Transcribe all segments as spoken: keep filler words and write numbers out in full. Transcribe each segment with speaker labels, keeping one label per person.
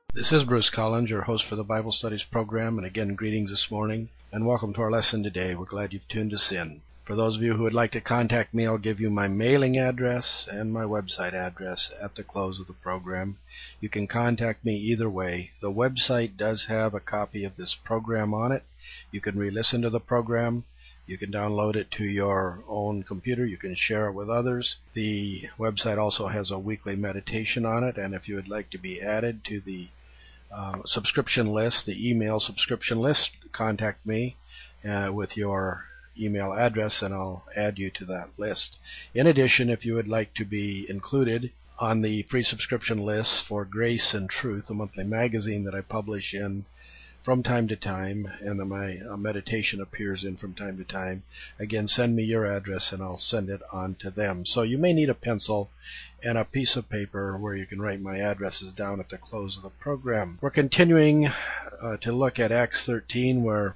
Speaker 1: This is Bruce Collins, your host for the Bible Studies program, and again, greetings this morning, and welcome to our lesson today. We're glad you've tuned us in. For those of you who would like to contact me, I'll give you my mailing address and my website address at the close of the program. You can contact me either way. The website does have a copy of this program on it. You can re-listen to the program. You can download it to your own computer. You can share it with others. The website also has a weekly meditation on it, and if you would like to be added to the uh, subscription list, the email subscription list, contact me uh, with your email address, and I'll add you to that list. In addition, if you would like to be included on the free subscription list for Grace and Truth, a monthly magazine that I publish in from time to time, and that my uh, meditation appears in from time to time, again, send me your address and I'll send it on to them. So you may need a pencil and a piece of paper where you can write my addresses down at the close of the program. We're continuing uh, to look at Acts thirteen, where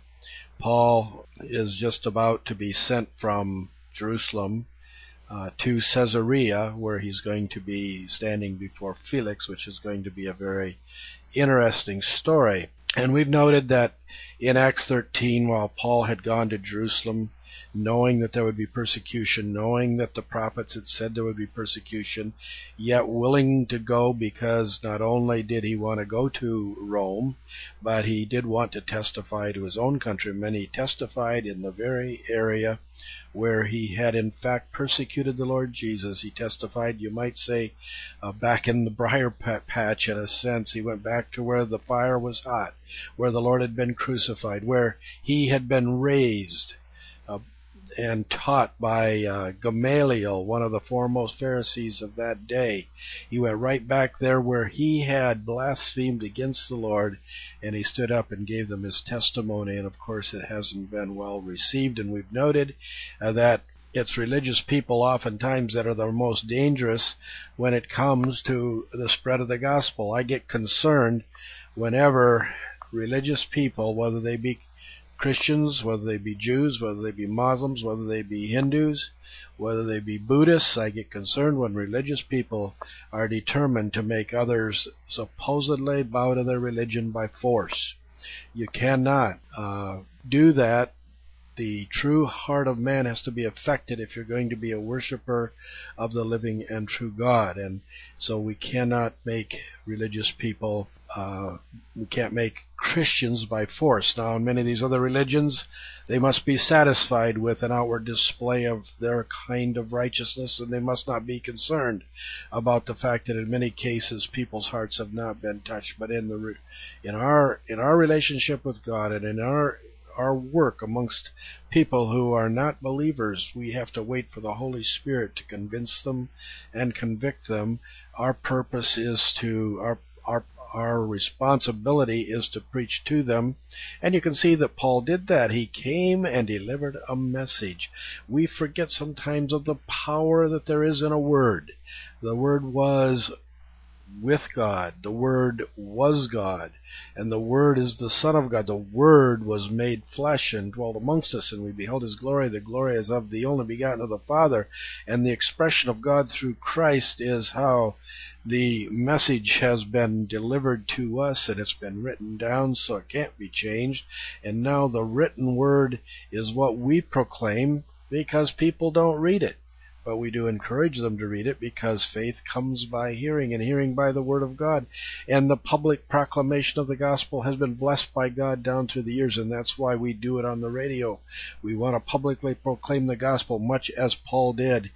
Speaker 1: Paul is just about to be sent from Jerusalem uh, to Caesarea, where he's going to be standing before Felix, which is going to be a very interesting story. And we've noted that in Acts thirteen, while Paul had gone to Jerusalem, knowing that there would be persecution, knowing that the prophets had said there would be persecution, yet willing to go because not only did he want to go to Rome, but he did want to testify to his own countrymen. He testified in the very area where he had in fact persecuted the Lord Jesus. He testified, you might say, uh, back in the briar patch in a sense. He went back to where the fire was hot, where the Lord had been crucified, where he had been raised uh, and taught by uh, Gamaliel, one of the foremost Pharisees of that day. He went right back there where he had blasphemed against the Lord, and he stood up and gave them his testimony. And of course it hasn't been well received, and we've noted uh, that it's religious people oftentimes that are the most dangerous when it comes to the spread of the gospel. I get concerned whenever religious people, whether they be Christians, whether they be Jews, whether they be Muslims, whether they be Hindus, whether they be Buddhists, I get concerned when religious people are determined to make others supposedly bow to their religion by force. You cannot uh, do that. The true heart of man has to be affected if you're going to be a worshiper of the living and true God. And so we cannot make religious people, uh, we can't make Christians by force. Now, in many of these other religions, they must be satisfied with an outward display of their kind of righteousness, and they must not be concerned about the fact that in many cases people's hearts have not been touched. But in the in our in our relationship with God, and in our our work amongst people who are not believers, we have to wait for the Holy Spirit to convince them and convict them. Our purpose is to, our our our responsibility is to preach to them. And you can see that Paul did that. He came and delivered a message. We forget sometimes of the power that there is in a word. The word was with God. The Word was God, and the Word is the Son of God. The Word was made flesh and dwelt amongst us, and we beheld His glory. The glory is of the only begotten of the Father, and the expression of God through Christ is how the message has been delivered to us, and it's been written down so it can't be changed. And now the written Word is what we proclaim because people don't read it. But we do encourage them to read it because faith comes by hearing, and hearing by the Word of God. And the public proclamation of the gospel has been blessed by God down through the years, and that's why we do it on the radio. We want to publicly proclaim the gospel, much as Paul did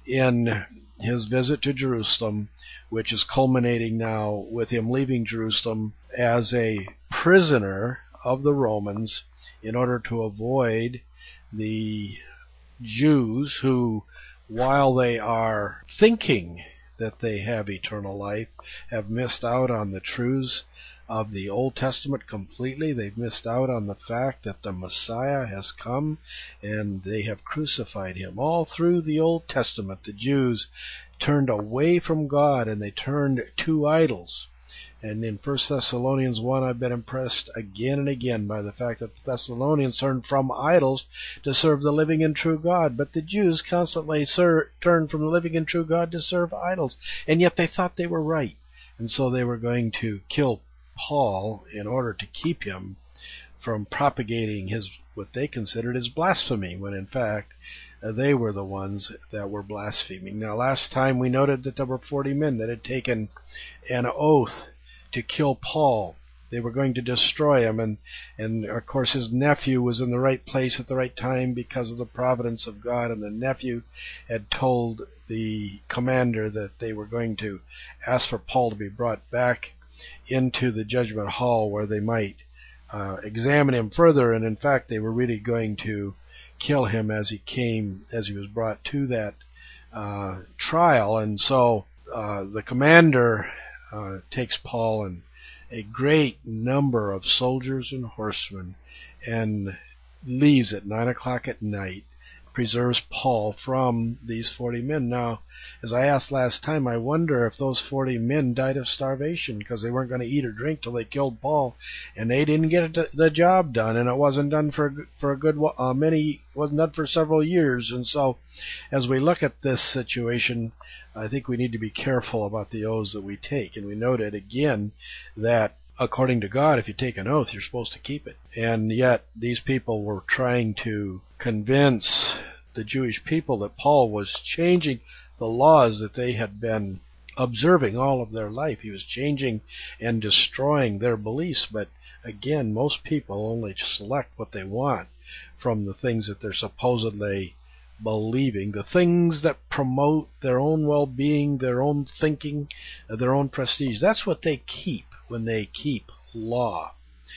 Speaker 1: in his visit to Jerusalem, which is culminating now with him leaving Jerusalem as a prisoner of the Romans in order to avoid the Jews who, while they are thinking that they have eternal life, have missed out on the truths of the Old Testament completely. They've missed out on the fact that the Messiah has come, and they have crucified him. All through the Old Testament, the Jews turned away from God, and they turned to idols. And in First Thessalonians one, I've been impressed again and again by the fact that the Thessalonians turned from idols to serve the living and true God. But the Jews constantly ser- turned from the living and true God to serve idols. And yet they thought they were right. And so they were going to kill Paul in order to keep him from propagating his what they considered as blasphemy, when in fact uh, they were the ones that were blaspheming. Now, last time we noted that there were forty men that had taken an oath to kill Paul. They were going to destroy him, and, and of course his nephew was in the right place at the right time because of the providence of God, and the nephew had told the commander that they were going to ask for Paul to be brought back into the judgment hall where they might uh, examine him further, and in fact they were really going to kill him as he came, as he was brought to that uh, trial. And so uh, the commander uh, takes Paul and a great number of soldiers and horsemen and leaves at nine o'clock at night, preserves Paul from these forty men. Now, as I asked last time, I wonder if those forty men died of starvation because they weren't going to eat or drink till they killed Paul, and they didn't get the job done, and it wasn't done for for a good uh, many, wasn't done for several years. And so, as we look at this situation, I think we need to be careful about the oaths that we take. And we noted again that according to God, if you take an oath, you're supposed to keep it. And yet these people were trying to convince the Jewish people that Paul was changing the laws that they had been observing all of their life. He was changing and destroying their beliefs. But again, most people only select what they want from the things that they're supposedly believing, the things that promote their own well-being, their own thinking, their own prestige. That's what they keep when they keep law.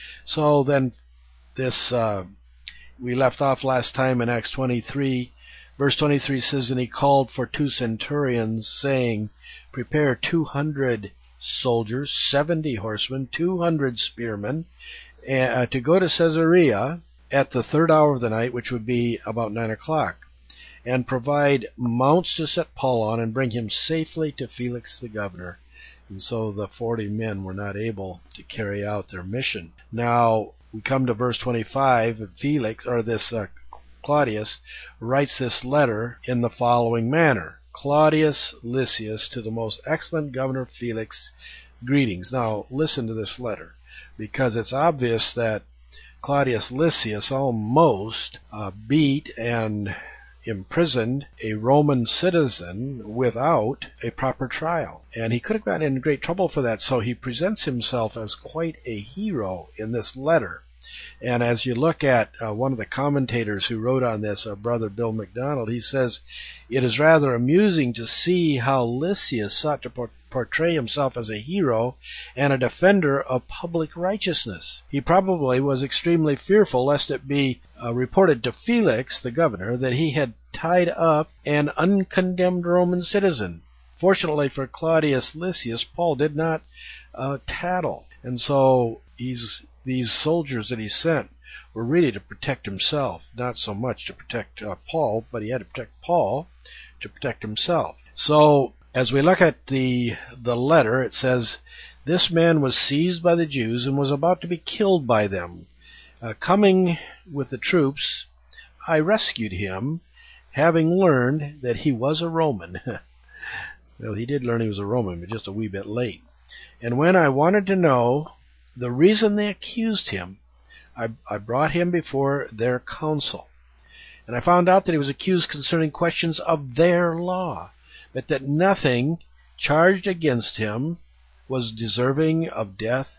Speaker 1: So then this, uh, we left off last time in Acts twenty-three. Verse twenty-three says, "And he called for two centurions, saying, Prepare two hundred soldiers, seventy horsemen, two hundred spearmen, uh, to go to Caesarea at the third hour of the night," which would be about nine o'clock, "and provide mounts to set Paul on, and bring him safely to Felix the governor." And so the forty men were not able to carry out their mission. Now, we come to verse twenty-five. Felix, or this uh, Claudius, writes this letter in the following manner: "Claudius Lysias, to the most excellent governor Felix, greetings." Now, listen to this letter, because it's obvious that Claudius Lysias almost uh, beat and imprisoned a Roman citizen without a proper trial. And he could have gotten in great trouble for that, so he presents himself as quite a hero in this letter. And as you look at uh, one of the commentators who wrote on this, uh, Brother Bill McDonald, he says, "It is rather amusing to see how Lysias sought to por- portray himself as a hero and a defender of public righteousness. He probably was extremely fearful lest it be uh, reported to Felix, the governor, that he had tied up an uncondemned Roman citizen. Fortunately for Claudius Lysias, Paul did not uh, tattle." And so he's, these soldiers that he sent were really to protect himself, not so much to protect uh, Paul, but he had to protect Paul to protect himself. So as we look at the the letter, it says, "This man was seized by the Jews and was about to be killed by them. Uh, coming with the troops, I rescued him, having learned that he was a Roman." Well, he did learn he was a Roman, but just a wee bit late. "And when I wanted to know the reason they accused him, I, I brought him before their council. And I found out that he was accused concerning questions of their law, but that nothing charged against him was deserving of death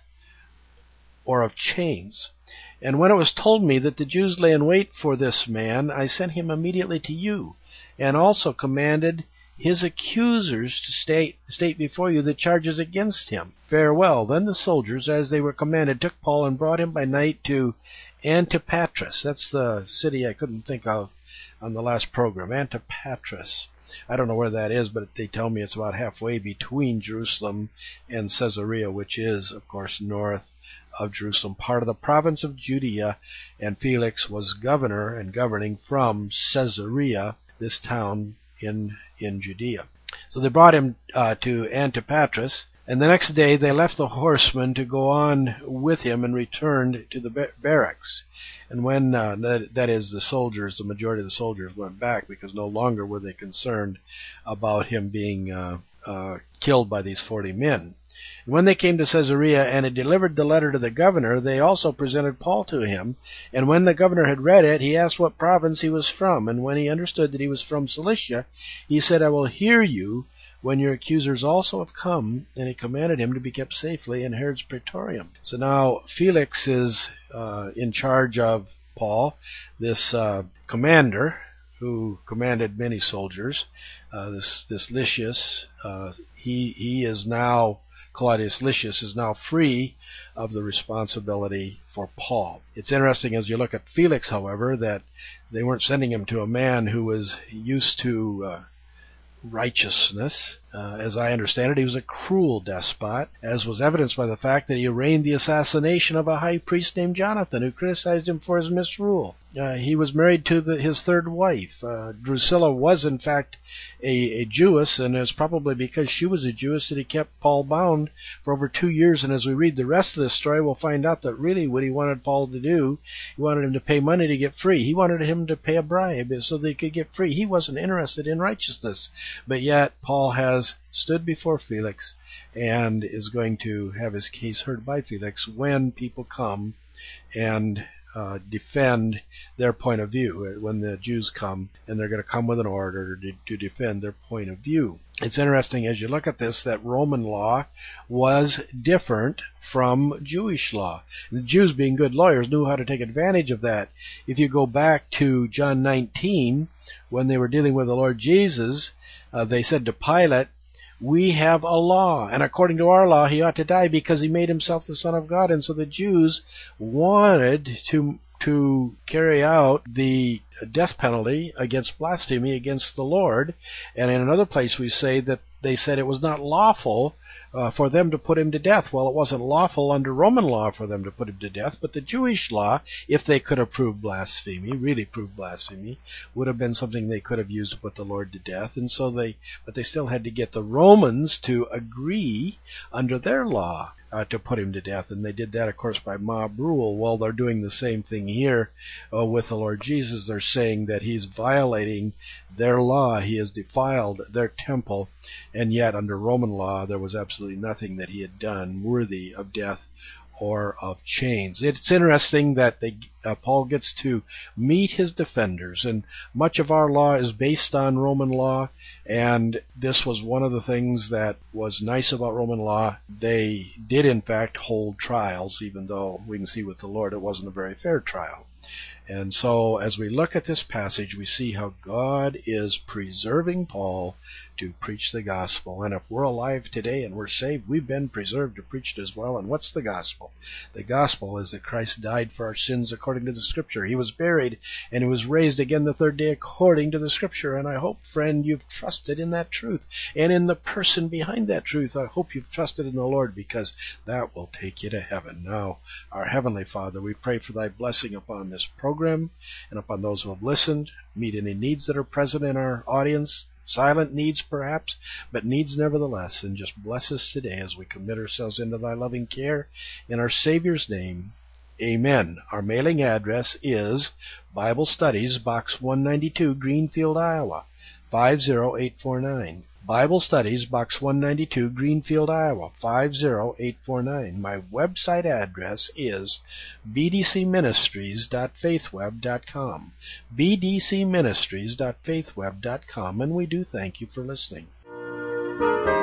Speaker 1: or of chains. And when it was told me that the Jews lay in wait for this man, I sent him immediately to you, and also commanded his accusers to state, state before you the charges against him. Farewell." Then the soldiers, as they were commanded, took Paul and brought him by night to Antipatris. That's the city I couldn't think of on the last program. Antipatris. I don't know where that is, but they tell me it's about halfway between Jerusalem and Caesarea, which is, of course, north of Jerusalem, part of the province of Judea, and Felix was governor and governing from Caesarea, this town in in Judea. So they brought him uh, to Antipatris, and the next day they left the horsemen to go on with him and returned to the bar- barracks. And when, uh, that, that is, the soldiers, the majority of the soldiers went back, because no longer were they concerned about him being uh, uh, killed by these forty men. When they came to Caesarea and had delivered the letter to the governor, they also presented Paul to him. And when the governor had read it, he asked what province he was from. And when he understood that he was from Cilicia, he said, I will hear you when your accusers also have come. And he commanded him to be kept safely in Herod's praetorium. So now Felix is uh, in charge of Paul, this uh, commander who commanded many soldiers, uh, this this Lysias. Uh, he he is now Claudius Lysias is now free of the responsibility for Paul. It's interesting as you look at Felix, however, that they weren't sending him to a man who was used to uh, righteousness. Uh, as I understand it, he was a cruel despot, as was evidenced by the fact that he arranged the assassination of a high priest named Jonathan, who criticized him for his misrule. Uh, he was married to the, his third wife. Uh, Drusilla was, in fact, a, a Jewess, and it's probably because she was a Jewess that he kept Paul bound for over two years. And as we read the rest of this story, we'll find out that really what he wanted Paul to do, he wanted him to pay money to get free. He wanted him to pay a bribe so they could get free. He wasn't interested in righteousness. But yet, Paul has stood before Felix and is going to have his case heard by Felix when people come and uh, defend their point of view, when the Jews come and they're going to come with an order to, to defend their point of view. It's interesting as you look at this that Roman law was different from Jewish law. The Jews, being good lawyers, knew how to take advantage of that. If you go back to John nineteen, when they were dealing with the Lord Jesus, uh, they said to Pilate, we have a law, and according to our law he ought to die because he made himself the Son of God. And so the Jews wanted to to carry out the death penalty against blasphemy against the Lord. And in another place we say that they said it was not lawful uh, for them to put him to death. Well, it wasn't lawful under Roman law for them to put him to death, but the Jewish law, if they could have proved blasphemy, really proved blasphemy, would have been something they could have used to put the Lord to death. And so they, but they still had to get the Romans to agree under their law Uh, to put him to death, and they did that, of course, by mob rule. Well, they're doing the same thing here uh, with the Lord Jesus. They're saying that he's violating their law. He has defiled their temple, and yet under Roman law there was absolutely nothing that he had done worthy of death or of chains. It's interesting that they, uh, Paul gets to meet his defenders, and much of our law is based on Roman law, and this was one of the things that was nice about Roman law. They did, in fact, hold trials, even though we can see with the Lord it wasn't a very fair trial. And so as we look at this passage, we see how God is preserving Paul to preach the gospel. And if we're alive today and we're saved, we've been preserved to preach it as well. And what's the gospel? The gospel is that Christ died for our sins according to the Scripture. He was buried and he was raised again the third day according to the Scripture. And I hope, friend, you've trusted in that truth and in the person behind that truth. I hope you've trusted in the Lord, because that will take you to heaven. Now, our Heavenly Father, we pray for thy blessing upon this program and upon those who have listened. Meet any needs that are present in our audience, silent needs perhaps, but needs nevertheless, and just bless us today as we commit ourselves into thy loving care. In our Savior's name, amen. Our mailing address is Bible Studies, Box one ninety-two, Greenfield, Iowa, five zero eight four nine. Bible Studies, Box one ninety-two, Greenfield, Iowa, five zero eight four nine. My website address is b d c ministries dot faithweb dot com. b d c ministries dot faithweb dot com, and we do thank you for listening.